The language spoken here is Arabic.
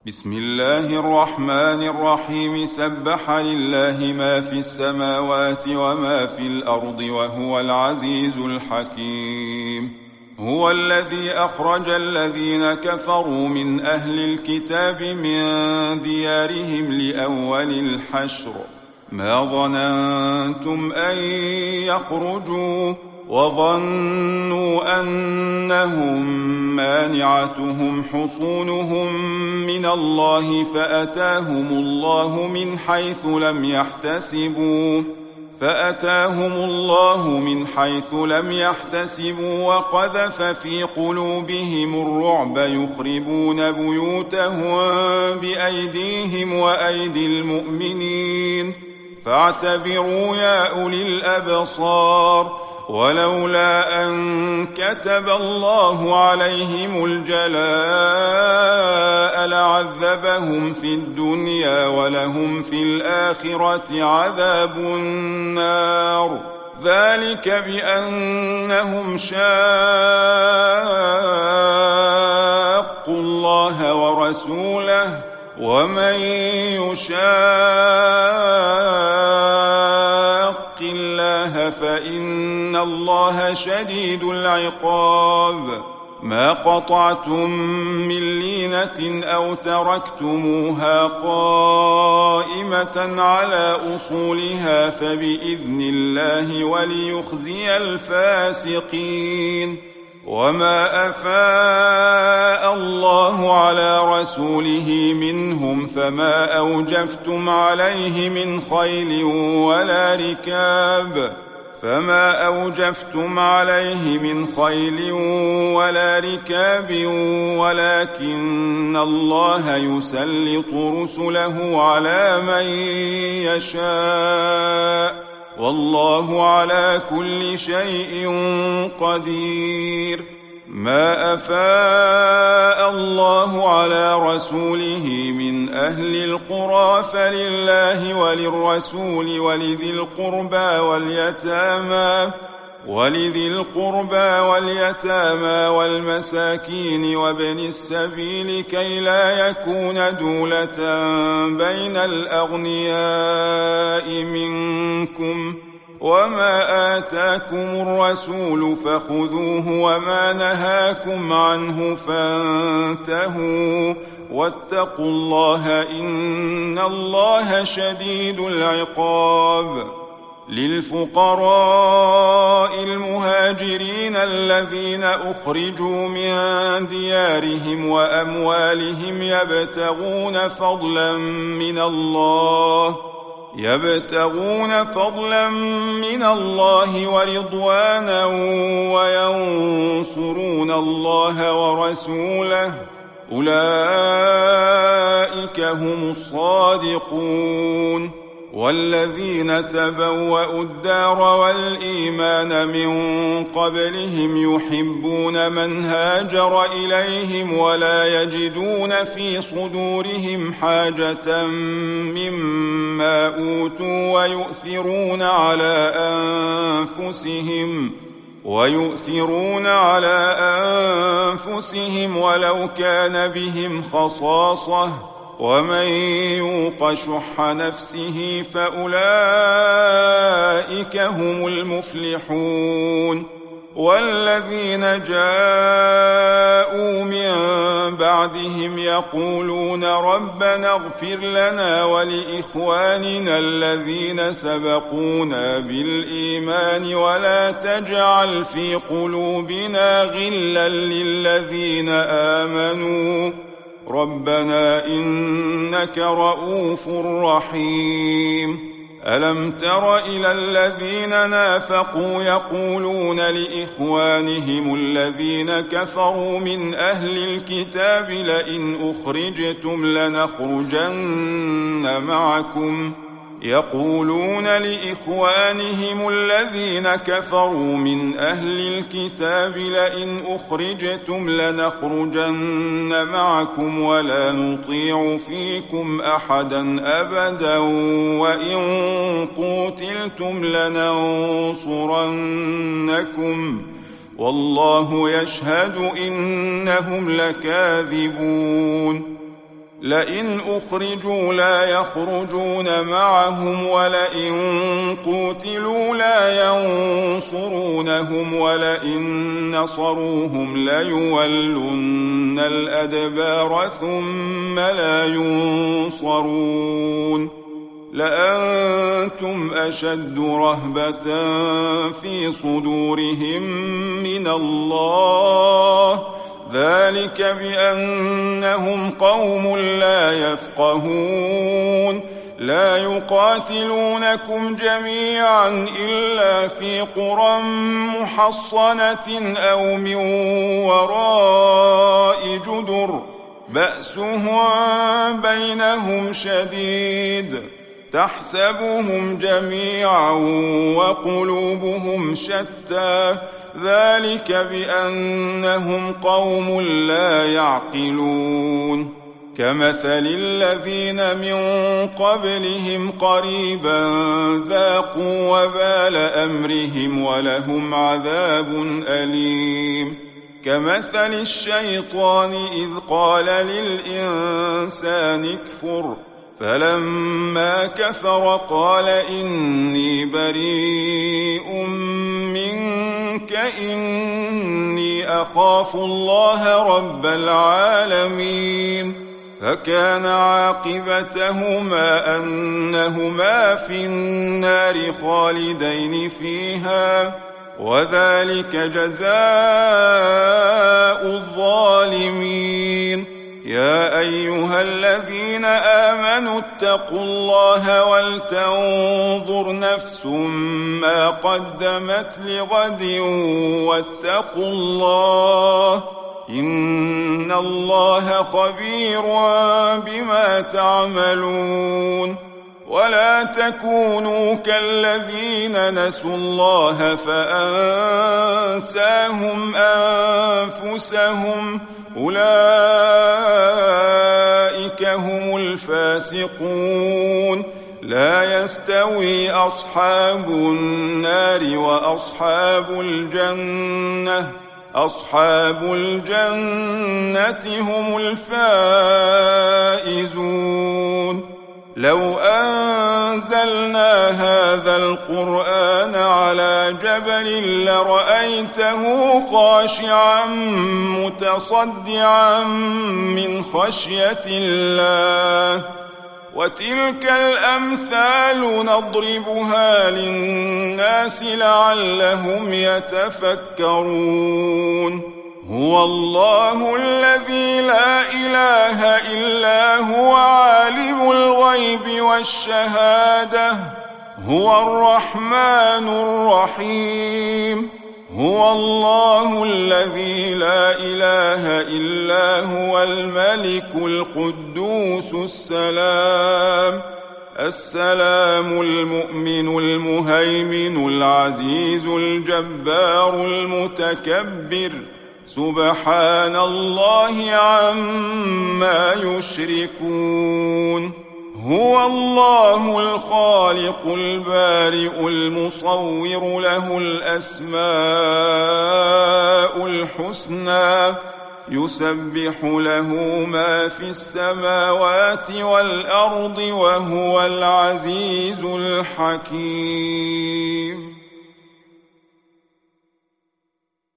بسم الله الرحمن الرحيم. سبح لله ما في السماوات وما في الأرض وهو العزيز الحكيم. هو الذي أخرج الذين كفروا من أهل الكتاب من ديارهم لأول الحشر ما ظننتم أن يخرجوا وظنوا أنهم مانعتهم حصونهم من الله فأتاهم الله من حيث لم يحتسبوا وقذف في قلوبهم الرعب يخربون بيوتهم بأيديهم وأيدي المؤمنين فاعتبروا يا أولي الأبصار. ولولا أن كتب الله عليهم الجلاء لعذبهم في الدنيا ولهم في الآخرة عذاب النار. ذلك بأنهم شاقوا الله ورسوله ومن يشاق الله فإن الله شديد العقاب. ما قطعتم من لينة أو تركتموها قائمة على أصولها فبإذن الله وليخزي الفاسقين. وما أفاء الله على رسوله منهم فما أوجفتم عليه من خيل ولا ركاب ولكن الله يسلط رسله على من يشاء والله على كل شيء قدير. ما أفاء الله على رسوله من أهل القرى فلله وللرسول ولذي القربى واليتامى والمساكين وابن السبيل كي لا يكون دولة بين الأغنياء منكم. وما آتاكم الرسول فخذوه وما نهاكم عنه فانتهوا واتقوا الله إن الله شديد العقاب. للفقراء المهاجرين الذين أخرجوا من ديارهم وأموالهم يبتغون فضلا من الله ورضوانا وينصرون الله ورسوله أولئك هم الصادقون. والذين تبوأوا الدار والإيمان من قبلهم يحبون من هاجر إليهم ولا يجدون في صدورهم حاجة مما أوتوا ويؤثرون على أنفسهم ولو كان بهم خصاصة ومن يوق شح نفسه فأولئك هم المفلحون. والذين جاءوا من بعدهم يقولون ربنا اغفر لنا ولإخواننا الذين سبقونا بالإيمان ولا تجعل في قلوبنا غلا للذين آمنوا ربنا إنك رؤوف رحيم. ألم تر إلى الذين نافقوا يقولون لإخوانهم الذين كفروا من أهل الكتاب لئن أخرجتم لنخرجن معكم ولا نطيع فيكم أحدا أبدا وإن قوتلتم لننصرنكم والله يشهد إنهم لكاذبون. لئن أخرجوا لا يخرجون معهم ولئن قوتلوا لا ينصرونهم ولئن نصروهم ليولن الأدبار ثم لا ينصرون لأنتم أشد رهبة في صدورهم من الله ذلك بأنهم قوم لا يفقهون لا يقاتلونكم جميعا إلا في قرى محصنة أو من وراء جدر بأسهم بينهم شديد تحسبهم جميعا وقلوبهم شتى ذلك بأنهم قوم لا يعقلون كمثل الذين من قبلهم قريبا ذاقوا وبال أمرهم ولهم عذاب أليم كمثل الشيطان إذ قال للإنسان اكفر فلما كفر قال إني بريء منك إني أخاف الله رب العالمين فكان عاقبتهما أنهما في النار خالدين فيها وذلك جزاء الظالمين يا أيها الذين آمنوا اتقوا الله ولتنظر نفس ما قدمت لغد واتقوا الله إن الله خبير بما تعملون ولا تكونوا كالذين نسوا الله فأنساهم أنفسهم أولئك هم الفاسقون لا يستوي أصحاب النار وأصحاب الجنة أصحاب الجنة هم الفائزون لو أنزلنا هذا القرآن على جبل لرأيته خاشعا متصدعا من خشية الله وتلك الأمثال نضربها للناس لعلهم يتفكرون هو الله الذي لا إله إلا هو عالم الغيب والشهادة هو الرحمن الرحيم هو الله الذي لا إله إلا هو الملك القدوس السلام المؤمن المهيمن العزيز الجبار المتكبر سبحان الله عما يشركون هو الله الخالق البارئ المصور له الأسماء الحسنى يسبح له ما في السماوات والأرض وهو العزيز الحكيم